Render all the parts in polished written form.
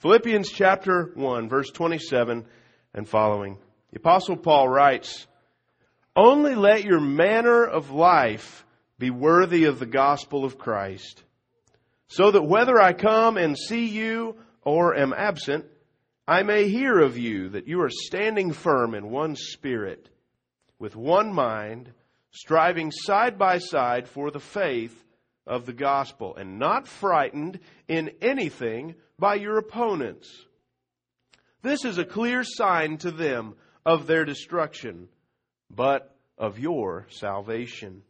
Philippians chapter 1, verse 27 and following. The Apostle Paul writes, "Only let your manner of life be worthy of the gospel of Christ, so that whether I come and see you or am absent, I may hear of you that you are standing firm in one spirit, with one mind, striving side by side for the faith of the gospel, and not frightened in anything by your opponents. This is a clear sign to them of their destruction, but of your salvation,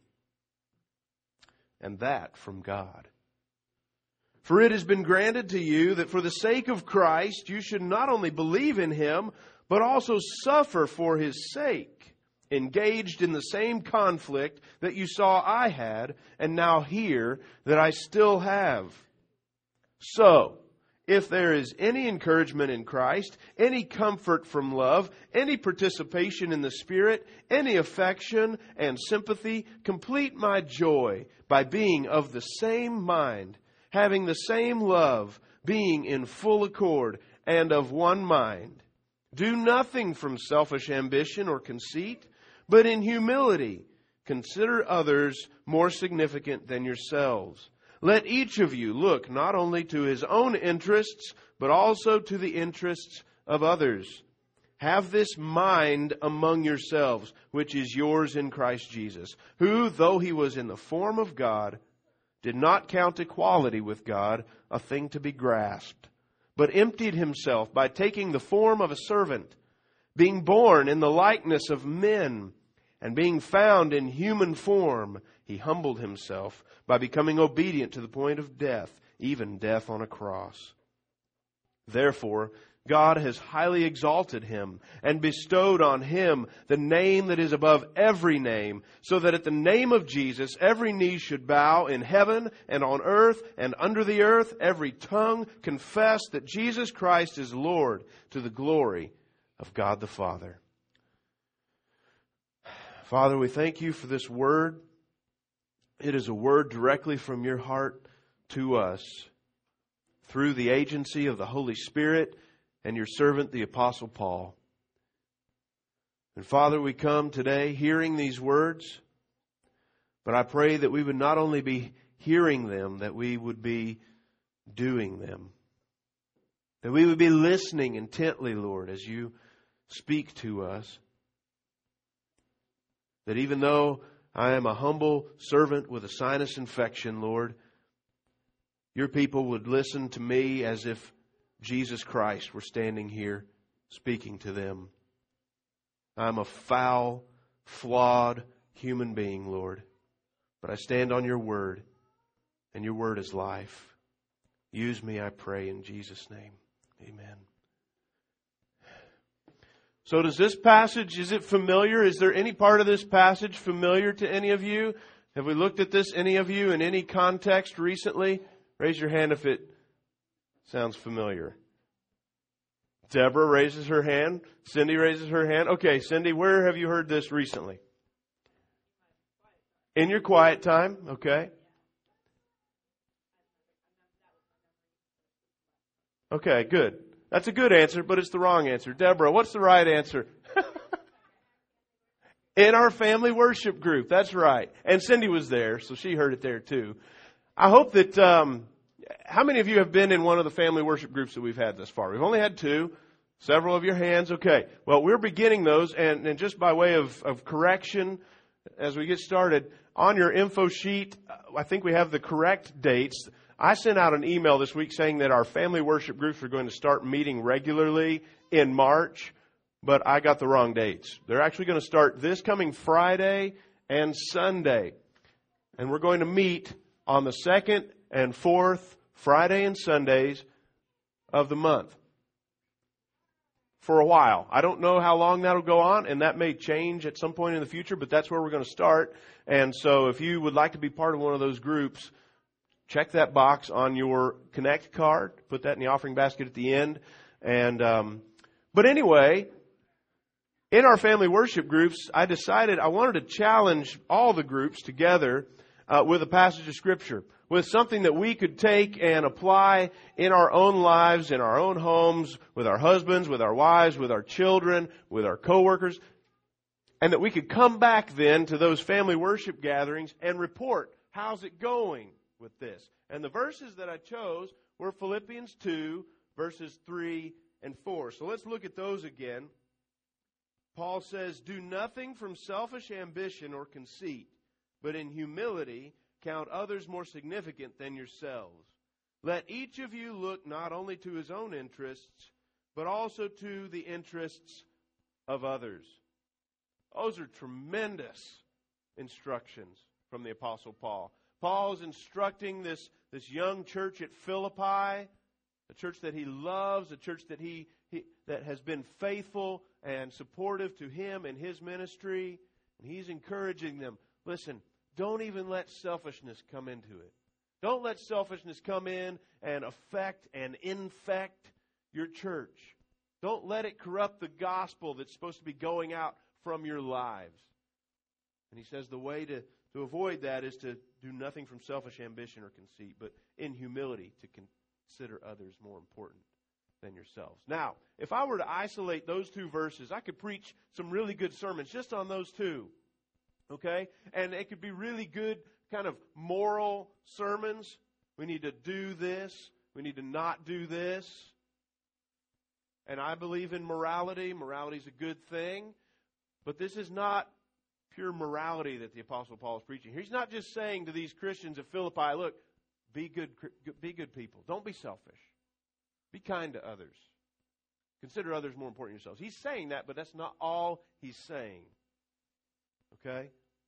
and that from God. For it has been granted to you that for the sake of Christ you should not only believe in Him, but also suffer for His sake, engaged in the same conflict that you saw I had, and now hear that I still have. So, if there is any encouragement in Christ, any comfort from love, any participation in the Spirit, any affection and sympathy, complete my joy by being of the same mind, having the same love, being in full accord and of one mind. Do nothing from selfish ambition or conceit, but in humility consider others more significant than yourselves. Let each of you look not only to his own interests, but also to the interests of others. Have this mind among yourselves, which is yours in Christ Jesus, who, though He was in the form of God, did not count equality with God a thing to be grasped, but emptied Himself by taking the form of a servant, being born in the likeness of men, and being found in human form, He humbled Himself by becoming obedient to the point of death, even death on a cross. Therefore, God has highly exalted Him and bestowed on Him the name that is above every name, so that at the name of Jesus every knee should bow in heaven and on earth and under the earth, every tongue confess that Jesus Christ is Lord, to the glory of God the Father." Father, we thank You for this word. It is a word directly from Your heart to us through the agency of the Holy Spirit and Your servant, the Apostle Paul. And Father, we come today hearing these words, but I pray that we would not only be hearing them, that we would be doing them. That we would be listening intently, Lord, as You speak to us. That even though I am a humble servant with a sinus infection, Lord, Your people would listen to me as if Jesus Christ were standing here speaking to them. I'm a foul, flawed human being, Lord, but I stand on Your word, and Your word is life. Use me, I pray, in Jesus' name. Amen. So does this passage, is it familiar? Is there any part of this passage familiar to any of you? Have we looked at this, any of you, in any context recently? Raise your hand if it sounds familiar. Deborah raises her hand. Cindy raises her hand. Okay, Cindy, where have you heard this recently? In your quiet time, okay. Okay, good. That's a good answer, but it's the wrong answer. Deborah, what's the right answer? In our family worship group, that's right. And Cindy was there, so she heard it there too. I hope that, how many of you have been in one of the family worship groups that we've had thus far? We've only had two. Several of your hands. Okay. Well, we're beginning those, and just by way of correction, as we get started, on your info sheet, I think we have the correct dates. I sent out an email this week saying that our family worship groups are going to start meeting regularly in March, but I got the wrong dates. They're actually going to start this coming Friday and Sunday. And we're going to meet on the second and fourth Friday and Sundays of the month for a while. I don't know how long that'll go on, and that may change at some point in the future, but that's where we're going to start. And so if you would like to be part of one of those groups, check that box on your Connect card. Put that in the offering basket at the end. And but anyway, in our family worship groups, I decided I wanted to challenge all the groups together with a passage of Scripture, with something that we could take and apply in our own lives, in our own homes, with our husbands, with our wives, with our children, with our coworkers, and that we could come back then to those family worship gatherings and report, how's it going with this? And the verses that I chose were Philippians 2, verses 3 and 4. So let's look at those again. Paul says, "Do nothing from selfish ambition or conceit, but in humility count others more significant than yourselves. Let each of you look not only to his own interests, but also to the interests of others." Those are tremendous instructions from the Apostle Paul. Paul is instructing this young church at Philippi, a church that he loves, a church that that has been faithful and supportive to him and his ministry. And he's encouraging them, listen, don't even let selfishness come into it. Don't let selfishness come in and affect and infect your church. Don't let it corrupt the gospel that's supposed to be going out from your lives. And he says the way to avoid that is to do nothing from selfish ambition or conceit, but in humility to consider others more important than yourselves. Now, if I were to isolate those two verses, I could preach some really good sermons just on those two. Okay? And it could be really good kind of moral sermons. We need to do this. We need to not do this. And I believe in morality. Morality is a good thing. But this is not pure morality that the Apostle Paul is preaching. He's not just saying to these Christians at Philippi, look, be good people. Don't be selfish. Be kind to others. Consider others more important than yourselves. He's saying that, but that's not all he's saying. Okay?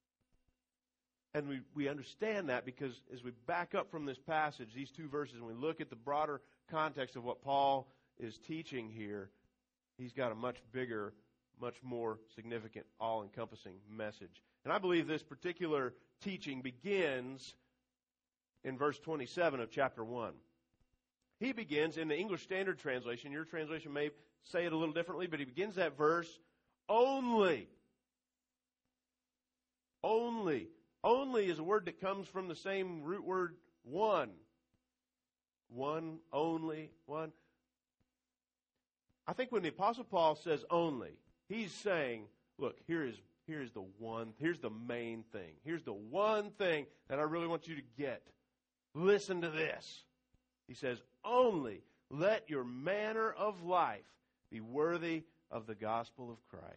And we understand that because as we back up from this passage, these two verses, and we look at the broader context of what Paul is teaching here, he's got a much bigger, much more significant, all-encompassing message. And I believe this particular teaching begins in verse 27 of chapter 1. He begins in the English Standard Translation. Your translation may say it a little differently, but he begins that verse, only. Only. Only is a word that comes from the same root word, one. One, only, one. I think when the Apostle Paul says only, he's saying, look, here's the main thing. Here's the one thing that I really want you to get. Listen to this. He says, only let your manner of life be worthy of the gospel of Christ.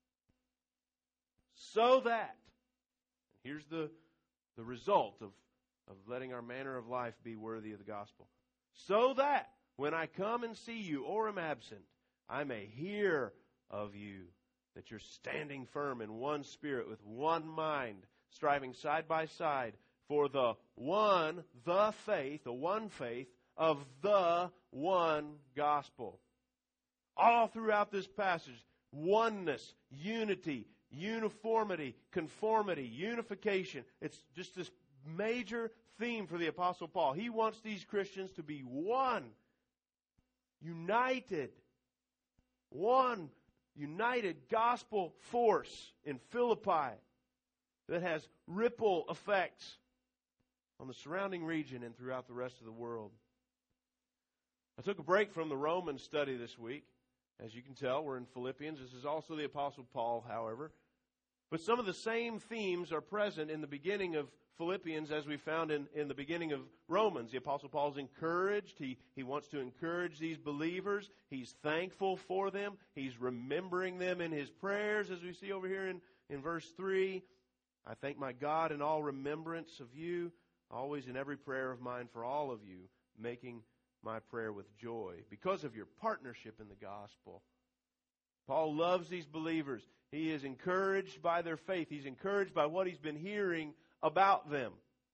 So that, here's the result of letting our manner of life be worthy of the gospel. So that when I come and see you or am absent, I may hear of you that you're standing firm in one spirit with one mind, striving side by side for the one faith of the one gospel. All throughout this passage, oneness, unity, uniformity, conformity, unification. It's just this major theme for the Apostle Paul. He wants these Christians to be one, united, one united gospel force in Philippi that has ripple effects on the surrounding region and throughout the rest of the world. I took a break from the Roman study this week. As you can tell, we're in Philippians. This is also the Apostle Paul, however. But some of the same themes are present in the beginning of Philippians as we found in the beginning of Romans. The Apostle Paul is encouraged. He wants to encourage these believers. He's thankful for them. He's remembering them in his prayers, as we see over here in verse 3. I thank my God in all remembrance of you, always in every prayer of mine for all of you, making my prayer with joy because of your partnership in the gospel. Paul loves these believers. He is encouraged by their faith. He's encouraged by what he's been hearing about them.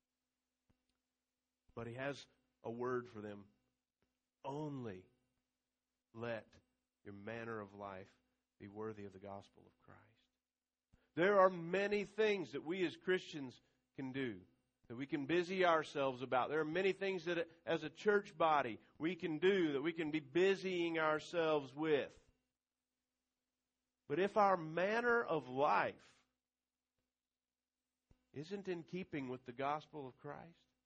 But he has a word for them. Only let your manner of life be worthy of the gospel of Christ. There are many things that we as Christians can do, that we can busy ourselves about. There are many things that as a church body we can do, that we can be busying ourselves with. But if our manner of life isn't in keeping with the gospel of Christ.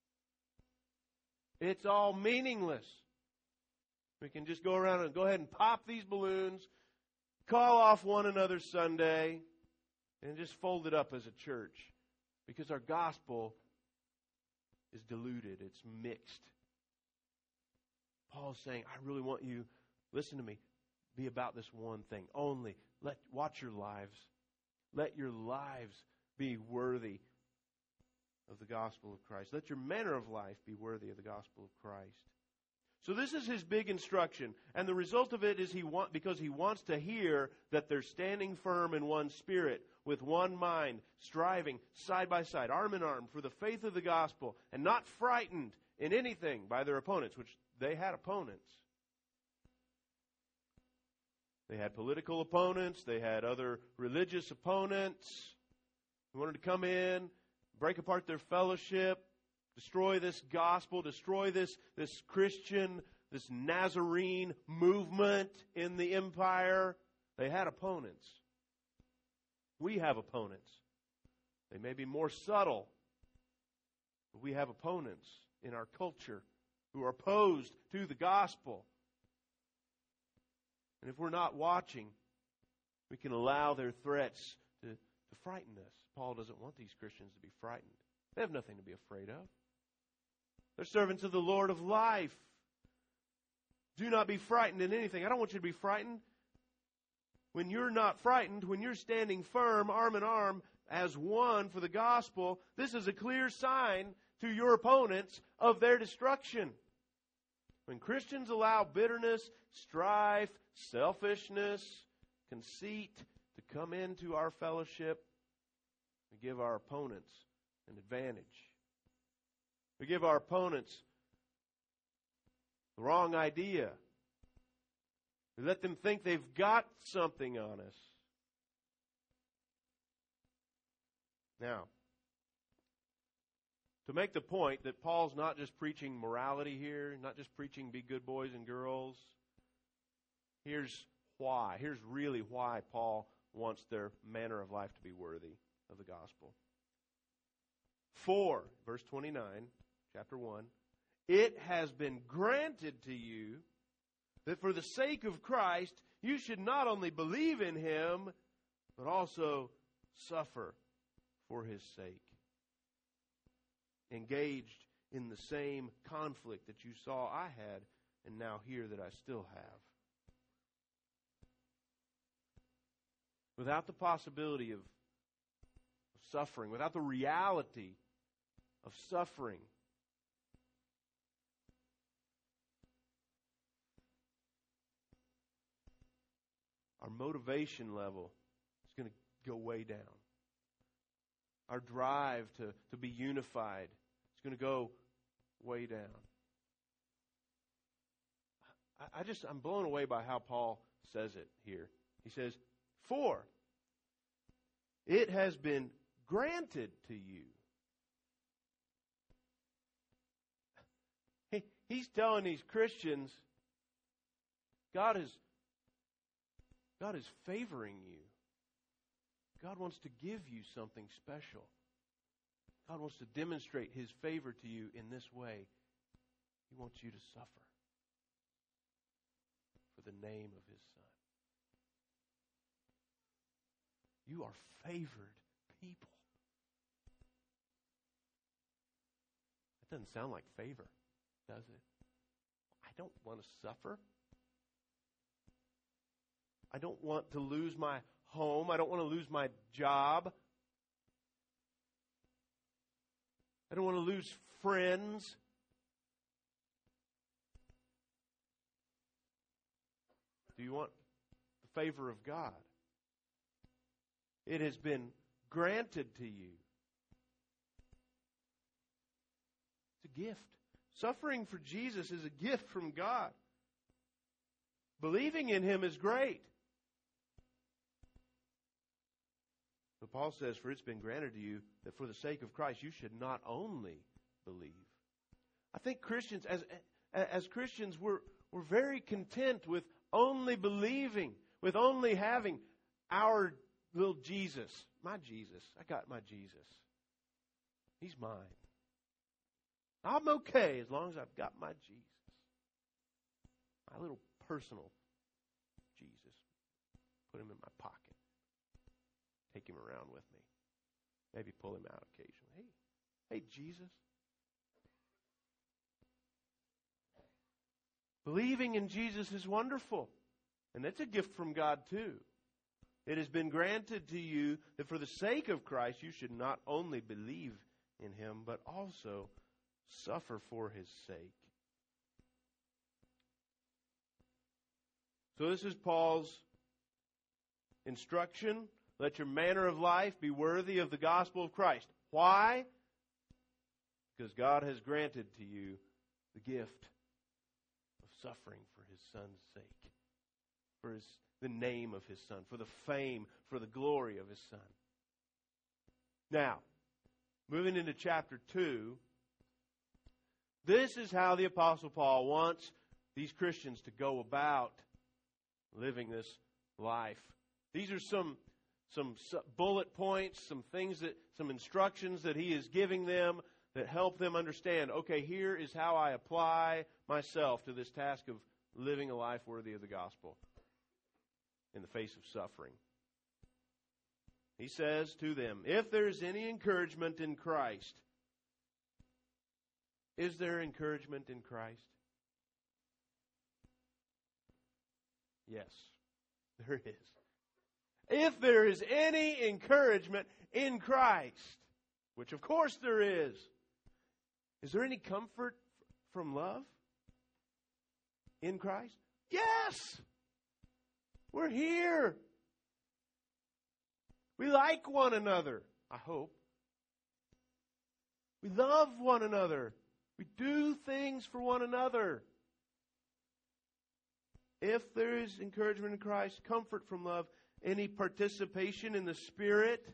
It's all meaningless. We can just go around and go ahead and pop these balloons, call off one another Sunday, and just fold it up as a church. Because our gospel is diluted. It's mixed. Paul's saying, I really want you, listen to me, be about this one thing. Only, watch your lives. Let your lives be worthy of the gospel of Christ. Let your manner of life be worthy of the gospel of Christ. So this is his big instruction. And the result of it is because he wants to hear that they're standing firm in one spirit, with one mind, striving side by side, arm in arm, for the faith of the gospel, and not frightened in anything by their opponents, which they had opponents. They had political opponents. They had other religious opponents who wanted to come in, break apart their fellowship, destroy this gospel, destroy this Christian, this Nazarene movement in the empire. They had opponents. We have opponents. They may be more subtle, but we have opponents in our culture who are opposed to the gospel. And if we're not watching, we can allow their threats to frighten us. Paul doesn't want these Christians to be frightened. They have nothing to be afraid of. They're servants of the Lord of life. Do not be frightened in anything. I don't want you to be frightened. When you're not frightened, when you're standing firm, arm in arm, as one for the gospel, this is a clear sign to your opponents of their destruction. When Christians allow bitterness, strife, selfishness, conceit to come into our fellowship, we give our opponents an advantage. We give our opponents the wrong idea. We let them think they've got something on us. Now, to make the point that Paul's not just preaching morality here, not just preaching be good boys and girls, here's why. Here's really why Paul wants their manner of life to be worthy of the gospel. For, verse 29, chapter 1, it has been granted to you that for the sake of Christ, you should not only believe in Him, but also suffer for His sake. Engaged in the same conflict that you saw I had, and now hear that I still have. Without the possibility of suffering, without the reality of suffering, our motivation level is going to go way down. Our drive to be unified is going to go way down. I'm blown away by how Paul says it here. He says, for it has been granted to you. He's telling these Christians, God is favoring you. God wants to give you something special. God wants to demonstrate His favor to you in this way. He wants you to suffer for the name of His Son. You are favored people. That doesn't sound like favor, does it? I don't want to suffer. I don't want to lose my home. I don't want to lose my job. I don't want to lose friends. Do you want the favor of God? It has been granted to you. It's a gift. Suffering for Jesus is a gift from God. Believing in Him is great. But Paul says, for it's been granted to you that for the sake of Christ you should not only believe. I think Christians, as Christians, we're very content with only believing, with only having our little Jesus. My Jesus. I got my Jesus. He's mine. I'm okay as long as I've got my Jesus. My little personal Jesus. Put him in my pocket. Take him around with me. Maybe pull him out occasionally. Hey, Jesus. Believing in Jesus is wonderful. And that's a gift from God too. It has been granted to you that for the sake of Christ you should not only believe in him, but also suffer for his sake. So this is Paul's instruction. Let your manner of life be worthy of the gospel of Christ. Why? Because God has granted to you the gift of suffering for his Son's sake. For the name of his Son. For the fame, for the glory of his Son. Now, moving into chapter 2, this is how the Apostle Paul wants these Christians to go about living this life. These are some bullet points, some instructions that he is giving them that help them understand, okay, here is how I apply myself to this task of living a life worthy of the gospel in the face of suffering. He says to them, if there is any encouragement in Christ, is there encouragement in Christ? Yes, there is. If there is any encouragement in Christ, which of course there is there any comfort from love in Christ? Yes! We're here. We like one another, I hope. We love one another. We do things for one another. If there is encouragement in Christ, comfort from love, any participation in the Spirit.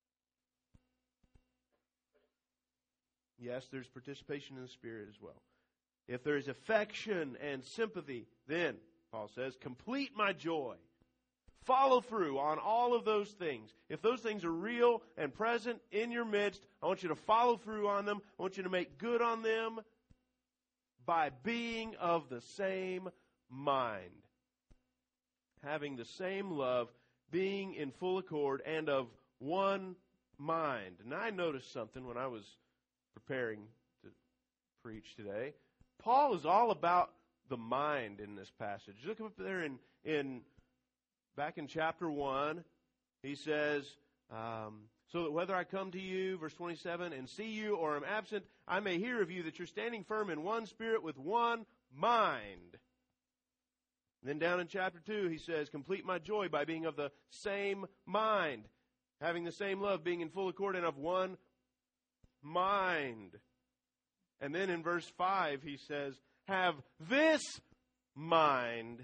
Yes, there's participation in the Spirit as well. If there is affection and sympathy, then, Paul says, complete my joy. Follow through on all of those things. If those things are real and present in your midst, I want you to follow through on them. I want you to make good on them by being of the same mind. Having the same love, being in full accord and of one mind. And I noticed something when I was preparing to preach today. Paul is all about the mind in this passage. Look up there back in chapter 1, he says, so that whether I come to you, verse 27, and see you or am absent, I may hear of you that you're standing firm in one spirit with one mind. And then down in chapter 2, he says, complete my joy by being of the same mind, having the same love, being in full accord and of one mind. And then in verse 5, he says, have this mind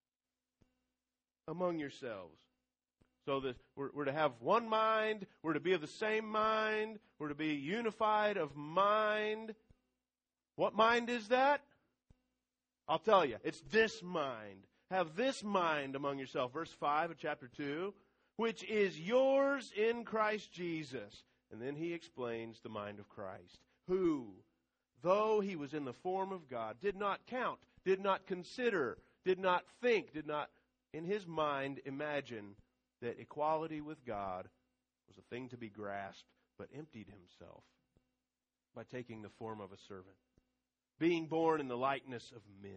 among yourselves. So that we're to have one mind, we're to be of the same mind, we're to be unified of mind. What mind is that? I'll tell you, it's this mind. Have this mind among yourself. Verse 5 of chapter 2, which is yours in Christ Jesus. And then he explains the mind of Christ, who, though he was in the form of God, did not count, did not consider, did not think, did not in his mind imagine that equality with God was a thing to be grasped, but emptied himself by taking the form of a servant, being born in the likeness of men.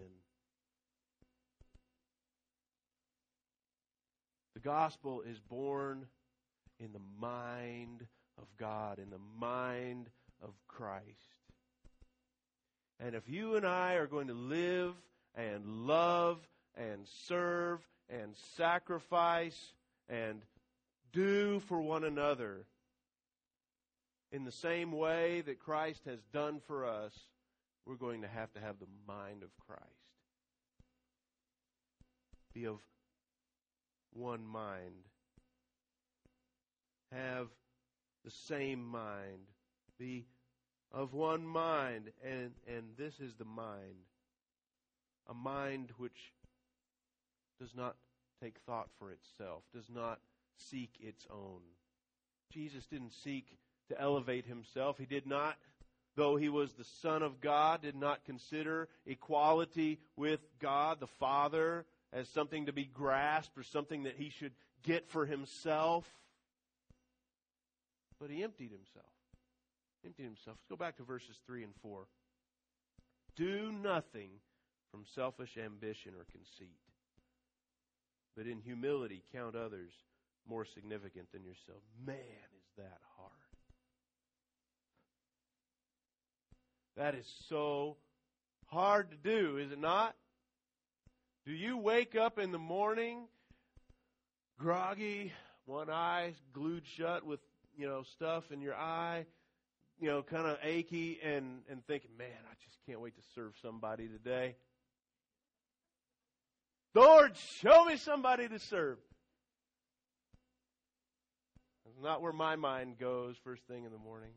The gospel is born in the mind of God, in the mind of Christ. And if you and I are going to live and love and serve and sacrifice and do for one another in the same way that Christ has done for us, we're going to have the mind of Christ. Be of one mind. Have the same mind. Be of one mind. And this is the mind. A mind which does not take thought for itself, does not seek its own. Jesus didn't seek to elevate himself. He did not, though he was the Son of God, did not consider equality with God the Father as something to be grasped or something that he should get for himself. But he emptied himself. Let's go back to verses 3 and 4. Do nothing from selfish ambition or conceit, but in humility count others more significant than yourself. Man, is that hard. That is so hard to do, is it not? Do you wake up in the morning groggy, one eye glued shut with, stuff in your eye, kind of achy and thinking, man, I just can't wait to serve somebody today. Lord, show me somebody to serve. That's not where my mind goes first thing in the morning.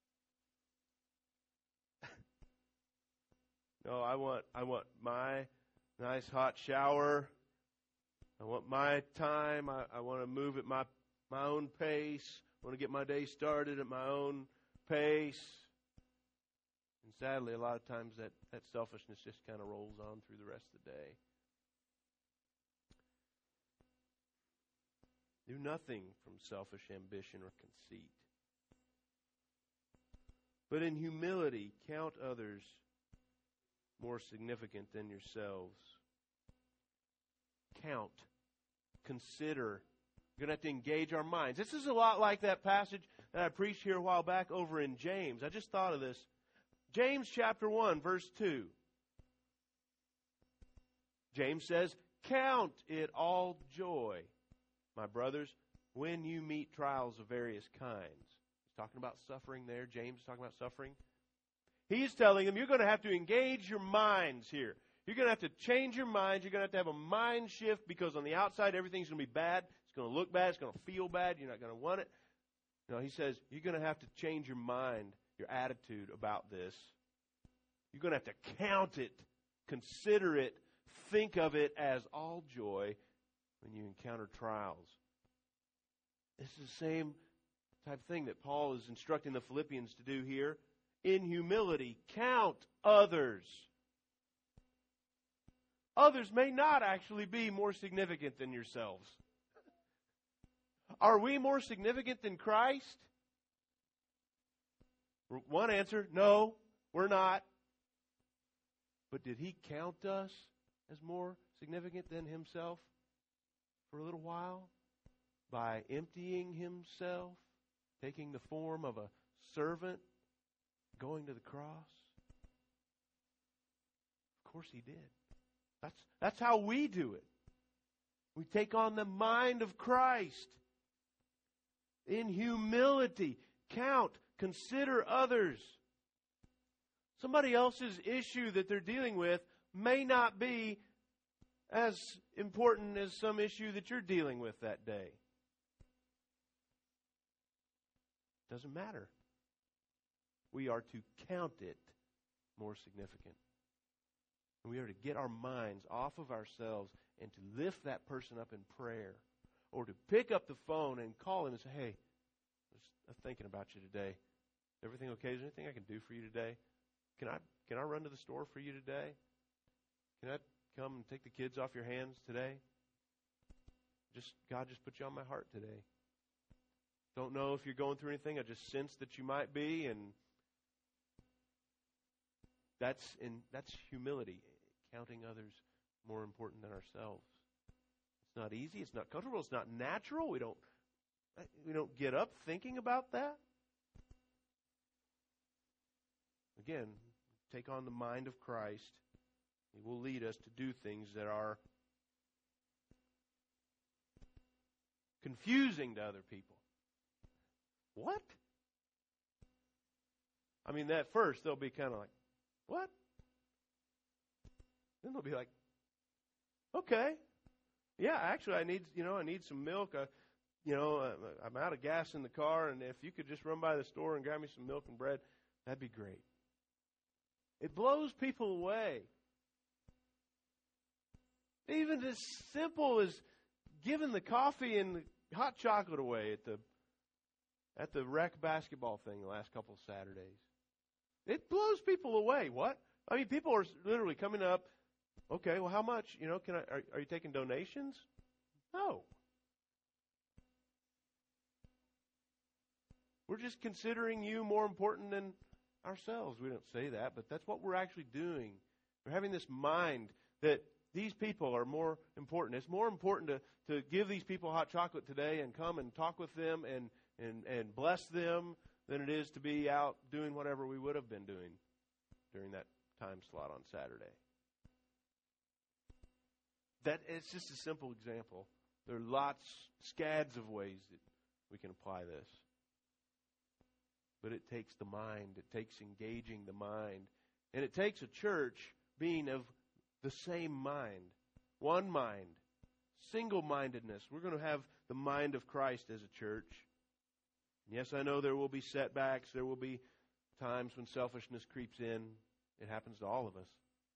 No, I want my nice hot shower. I want my time. I want to move at my own pace. I want to get my day started at my own pace. And sadly, a lot of times that selfishness just kind of rolls on through the rest of the day. Do nothing from selfish ambition or conceit, but in humility count others more significant than yourselves. Count. Consider. We're going to have to engage our minds. This is a lot like that passage that I preached here a while back over in James. I just thought of this. James chapter 1, verse 2. James says, count it all joy, my brothers, when you meet trials of various kinds. He's talking about suffering there. James is talking about suffering. He's telling them, you're going to have to engage your minds here. You're going to have to change your minds. You're going to have a mind shift because on the outside, everything's going to be bad. It's going to look bad. It's going to feel bad. You're not going to want it. No, he says, you're going to have to change your mind, your attitude about this. You're going to have to count it, consider it, think of it as all joy when you encounter trials. This is the same type of thing that Paul is instructing the Philippians to do here. In humility, count others. Others may not actually be more significant than yourselves. Are we more significant than Christ? One answer, no, we're not. But did he count us as more significant than himself for a little while? By emptying himself, taking the form of a servant, going to the cross? Of course he did. That's how we do it. We take on the mind of Christ. In humility, count, consider others. Somebody else's issue that they're dealing with may not be as important as some issue that you're dealing with that day. Doesn't matter. We are to count it more significant. And we are to get our minds off of ourselves and to lift that person up in prayer. Or to pick up the phone and call him and say, hey, I was thinking about you today. Everything okay? Is there anything I can do for you today? Can I run to the store for you today? Can I come and take the kids off your hands today? God just put you on my heart today. Don't know if you're going through anything. I just sense that you might be, and that's humility, counting others more important than ourselves. It's not easy. It's not comfortable. It's not natural. We don't get up thinking about that. Again, take on the mind of Christ. He will lead us to do things that are confusing to other people. What? I mean, at first they'll be kind of like, what? Then they'll be like, okay. Yeah, actually I need some milk. I'm out of gas in the car, and if you could just run by the store and grab me some milk and bread, that'd be great. It blows people away. Even as simple as giving the coffee and the hot chocolate away at the rec basketball thing the last couple of Saturdays. It blows people away. What? I mean, people are literally coming up. Okay, well, how much? Are you taking donations? No. We're just considering you more important than ourselves. We don't say that, but that's what we're actually doing. We're having this mind that these people are more important. It's more important to give these people hot chocolate today and come and talk with them and bless them than it is to be out doing whatever we would have been doing during that time slot on Saturday. It's just a simple example. There are lots, scads of ways that we can apply this. But it takes the mind. It takes engaging the mind. And it takes a church being of the same mind. One mind. Single-mindedness. We're going to have the mind of Christ as a church. Yes, I know there will be setbacks. There will be times when selfishness creeps in. It happens to all of us.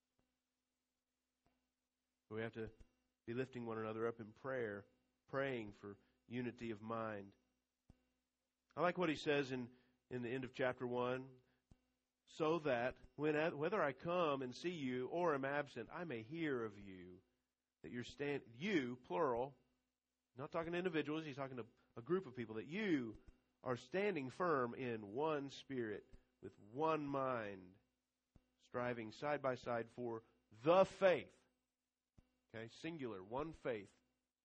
But we have to be lifting one another up in prayer, praying for unity of mind. I like what he says in the end of chapter 1. So that whether I come and see you or am absent, I may hear of you. That you're you, plural, not talking to individuals, he's talking to a group of people, that you are standing firm in one spirit, with one mind, striving side by side for the faith. Okay, singular, one faith.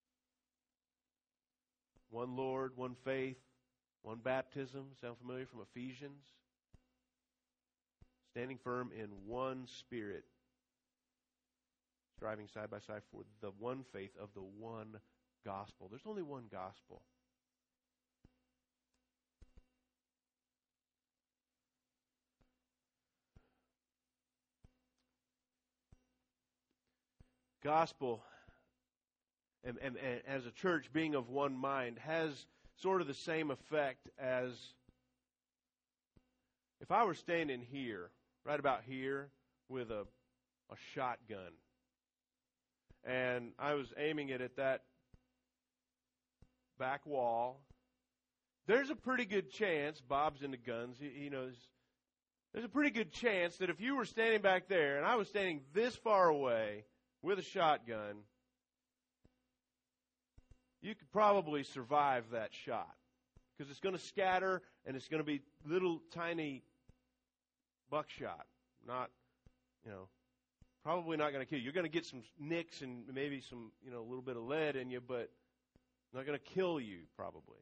One Lord, one faith, one baptism. Sound familiar from Ephesians? Standing firm in one spirit, striving side by side for the one faith of the one gospel. There's only one gospel. Gospel, and as a church being of one mind, has sort of the same effect as if I were standing here, right about here, with a shotgun, and I was aiming it at that back wall. There's a pretty good chance, Bob's into guns, he knows, there's a pretty good chance that if you were standing back there and I was standing this far away with a shotgun, you could probably survive that shot. Because it's going to scatter and it's going to be little tiny buckshot. Not, probably not going to kill you. You're going to get some nicks and maybe some, a little bit of lead in you, but not going to kill you probably.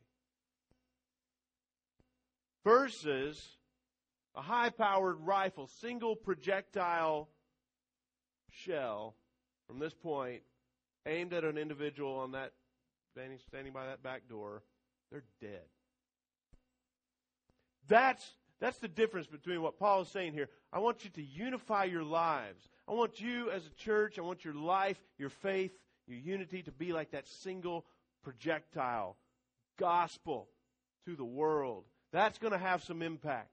Versus a high-powered rifle, single projectile shell from this point, aimed at an individual on that standing by that back door, they're dead. That's the difference between what Paul is saying here. I want you to unify your lives. I want you as a church, I want your life, your faith, your unity to be like that single projectile gospel to the world. That's going to have some impact.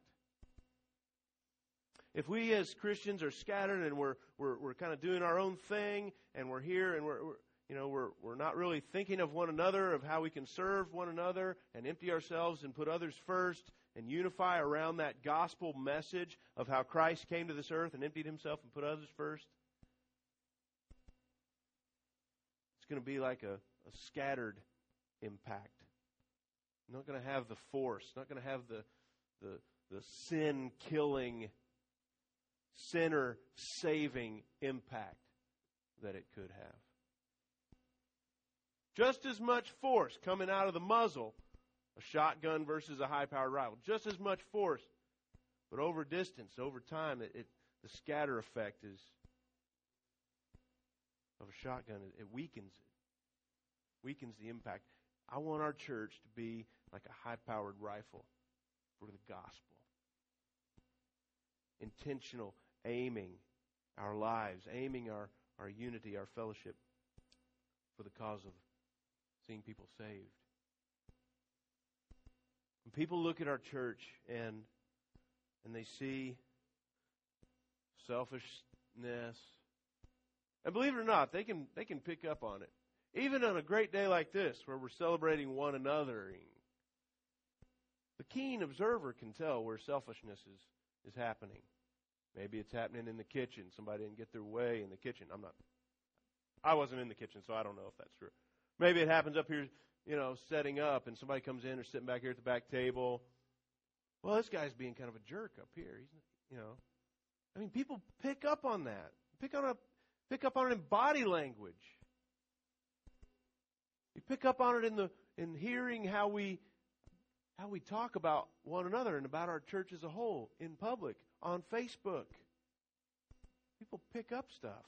If we as Christians are scattered and we're kind of doing our own thing and we're here and we're not really thinking of one another, of how we can serve one another and empty ourselves and put others first and unify around that gospel message of how Christ came to this earth and emptied himself and put others first, it's going to be like a scattered impact. Not going to have the force, not going to have the sin-killing, sinner-saving impact that it could have. Just as much force coming out of the muzzle, a shotgun versus a high-powered rifle. Just as much force, but over distance, over time, the scatter effect is of a shotgun. It weakens it. Weakens the impact. I want our church to be like a high-powered rifle for the gospel. Intentional aiming our lives, aiming our unity, our fellowship for the cause of seeing people saved. When people look at our church and they see selfishness, and believe it or not, they can pick up on it. Even on a great day like this, where we're celebrating one another, The keen observer can tell where selfishness is happening. Maybe it's happening in the kitchen. Somebody didn't get their way in the kitchen. I wasn't in the kitchen, so I don't know if that's true. Maybe it happens up here, setting up, and somebody comes in or sitting back here at the back table. Well, this guy's being kind of a jerk up here. People pick up on that. Pick up on it in body language. You pick up on it in hearing how we talk about one another and about our church as a whole in public, on Facebook. People pick up stuff.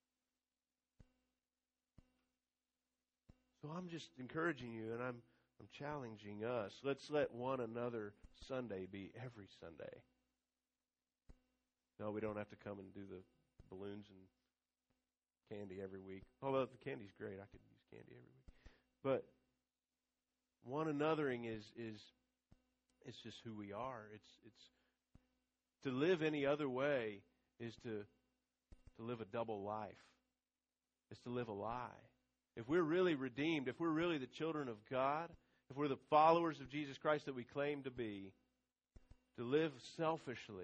So I'm just encouraging you, and I'm challenging us. Let's let one another Sunday be every Sunday. No, we don't have to come and do the balloons and candy every week. Although the candy's great, I could use candy every week. But one anothering is just who we are. It's to live any other way is to live a double life. It's to live a lie. If we're really redeemed, if we're really the children of God, if we're the followers of Jesus Christ that we claim to be, to live selfishly,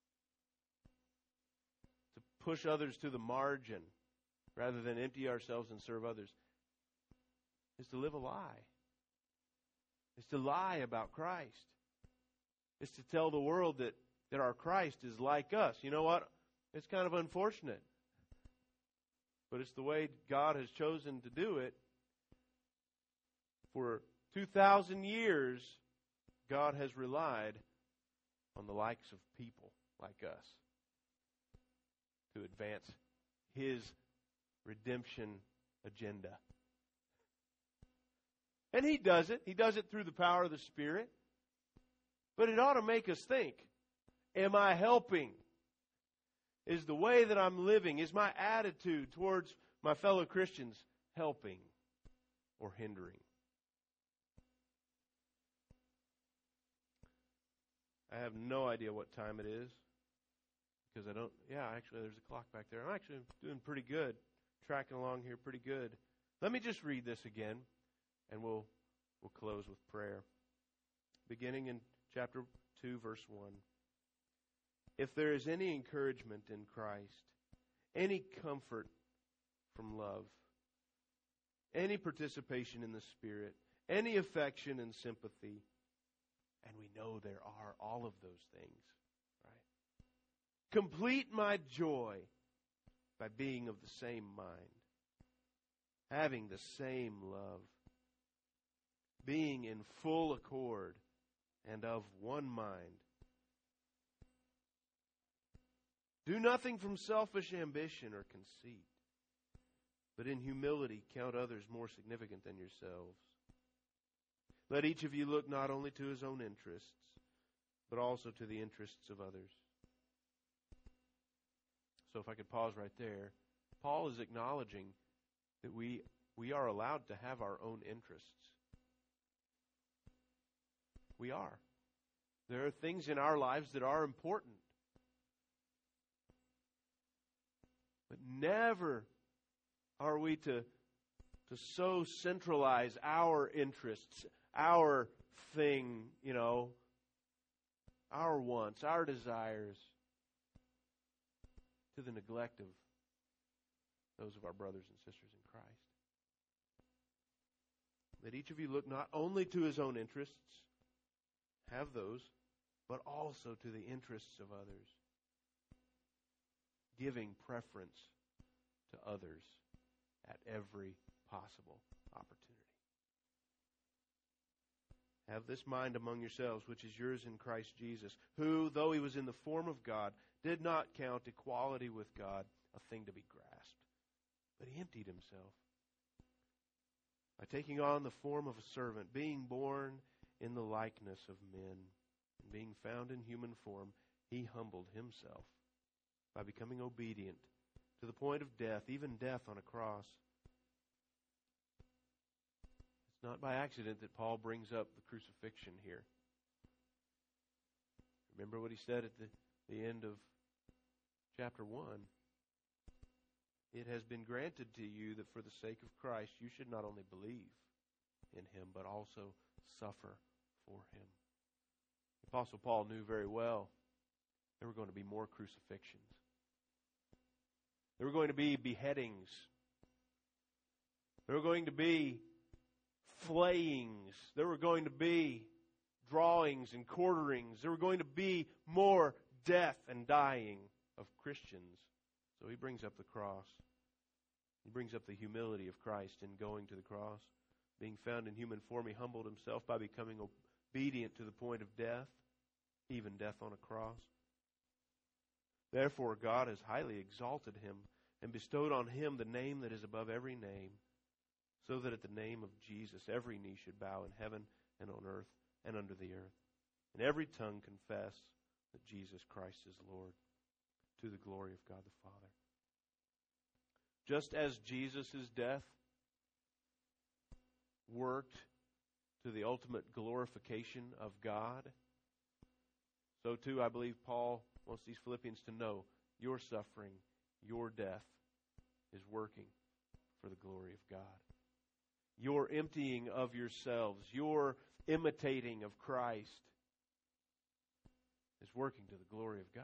to push others to the margin rather than empty ourselves and serve others, is to live a lie. It's to lie about Christ. It's to tell the world that our Christ is like us. You know what? It's kind of unfortunate. But it's the way God has chosen to do it. For 2,000 years, God has relied on the likes of people like us to advance His redemption agenda. And He does it. He does it through the power of the Spirit. But it ought to make us think, am I helping? Is the way that I'm living, is my attitude towards my fellow Christians helping or hindering? I have no idea what time it is because actually there's a clock back there. I'm actually doing pretty good, tracking along here pretty good. Let me just read this again and we'll close with prayer. Beginning in chapter 2, verse 1. If there is any encouragement in Christ, any comfort from love, any participation in the Spirit, any affection and sympathy, and we know there are all of those things, right? Complete my joy by being of the same mind, having the same love, being in full accord and of one mind. Do nothing from selfish ambition or conceit, but in humility count others more significant than yourselves. Let each of you look not only to his own interests, but also to the interests of others. So if I could pause right there, Paul is acknowledging that we are allowed to have our own interests. We are. There are things in our lives that are important. But never are we to so centralize our interests, our thing, our wants, our desires, to the neglect of those of our brothers and sisters in Christ. Let each of you look not only to his own interests, have those, but also to the interests of others, giving preference to others at every possible opportunity. Have this mind among yourselves, which is yours in Christ Jesus, who, though he was in the form of God, did not count equality with God a thing to be grasped, but he emptied himself by taking on the form of a servant, being born in the likeness of men, and being found in human form, he humbled himself by becoming obedient to the point of death, even death on a cross. It's not by accident that Paul brings up the crucifixion here. Remember what he said at the end of chapter 1. It has been granted to you that for the sake of Christ you should not only believe in him, but also suffer for him. The Apostle Paul knew very well there were going to be more crucifixions. There were going to be beheadings. There were going to be flayings. There were going to be drawings and quarterings. There were going to be more death and dying of Christians. So he brings up the cross. He brings up the humility of Christ in going to the cross. Being found in human form, He humbled Himself by becoming obedient to the point of death, even death on a cross. Therefore God has highly exalted Him and bestowed on Him the name that is above every name, so that at the name of Jesus every knee should bow in heaven and on earth and under the earth, and every tongue confess that Jesus Christ is Lord, to the glory of God the Father. Just as Jesus' death worked to the ultimate glorification of God, so too I believe Paul wants these Philippians to know your suffering, your death is working for the glory of God. Your emptying of yourselves, your imitating of Christ is working to the glory of God.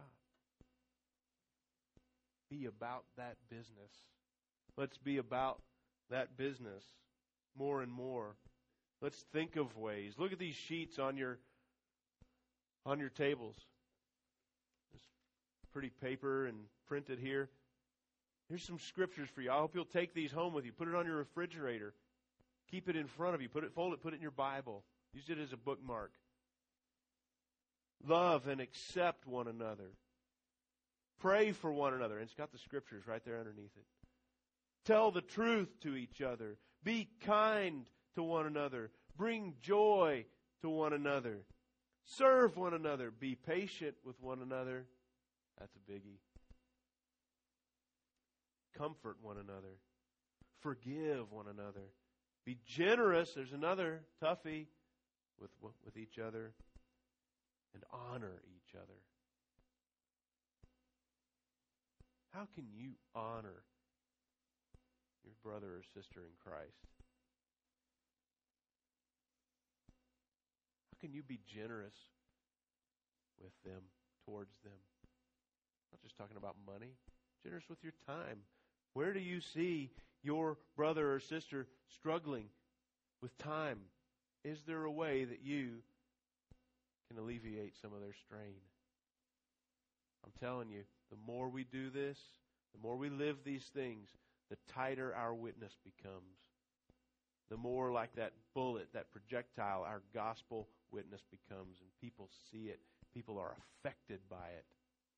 Be about that business. Let's be about that business more and more. Let's think of ways. Look at these sheets on your tables. This pretty paper and printed here. Here's some scriptures for you. I hope you'll take these home with you. Put it on your refrigerator. Keep it in front of you. Fold it, put it in your Bible. Use it as a bookmark. Love and accept one another. Pray for one another. And it's got the scriptures right there underneath it. Tell the truth to each other. Be kind to one another. Bring joy to one another. Serve one another. Be patient with one another. That's a biggie. Comfort one another. Forgive one another. Be generous. There's another toughie with each other. And honor each other. How can you honor your brother or sister in Christ? How can you be generous with them, towards them? I'm not just talking about money. Generous with your time. Where do you see your brother or sister struggling with time? Is there a way that you can alleviate some of their strain? I'm telling you, the more we do this, the more we live these things, the tighter our witness becomes. The more like that bullet, that projectile, our gospel witness becomes. And people see it. People are affected by it.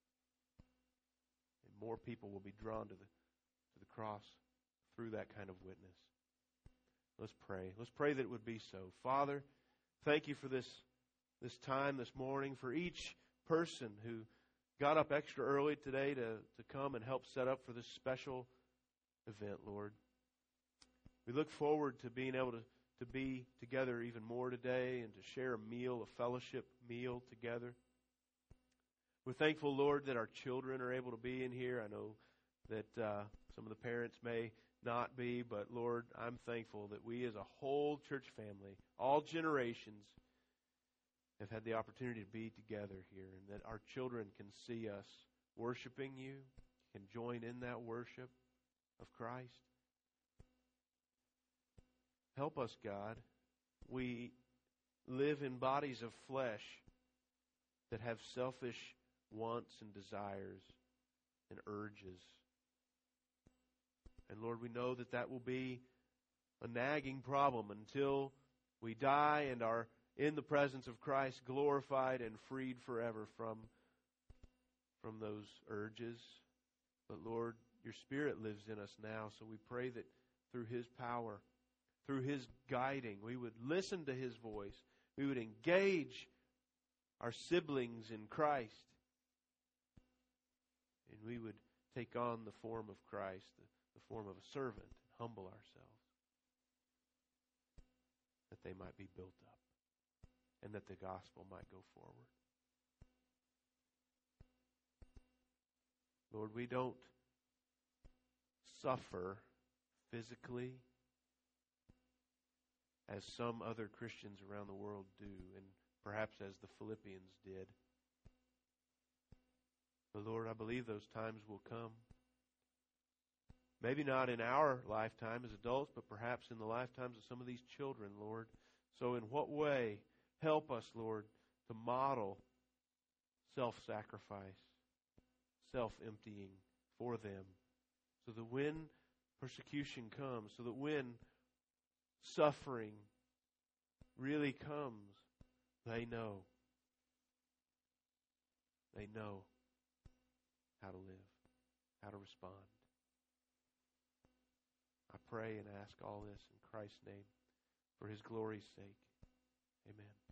And more people will be drawn to the cross through that kind of witness. Let's pray. Let's pray that it would be so. Father, thank you for this time this morning, for each person who got up extra early today to come and help set up for this special event, Lord. We look forward to being able to be together even more today and to share a meal, a fellowship meal together. We're thankful, Lord, that our children are able to be in here. I know that some of the parents may not be, but Lord, I'm thankful that we as a whole church family, all generations, have had the opportunity to be together here, and that our children can see us worshiping you, can join in that worship of Christ. Help us, God. We live in bodies of flesh that have selfish wants and desires and urges. And Lord, we know that will be a nagging problem until we die and are in the presence of Christ, glorified and freed forever from those urges. But Lord, your Spirit lives in us now, so we pray that through His power, through His guiding, we would listen to His voice. We would engage our siblings in Christ. And we would take on the form of Christ, the form of a servant, and humble ourselves, that they might be built up and that the gospel might go forward. Lord, we don't suffer physically as some other Christians around the world do in perhaps as the Philippians did. But Lord, I believe those times will come. Maybe not in our lifetime as adults, but perhaps in the lifetimes of some of these children, Lord. So in what way, help us, Lord, to model self-sacrifice, self-emptying for them, so that when persecution comes, so that when suffering really comes, they know how to live, how to respond. I pray and ask all this in Christ's name, for His glory's sake. Amen.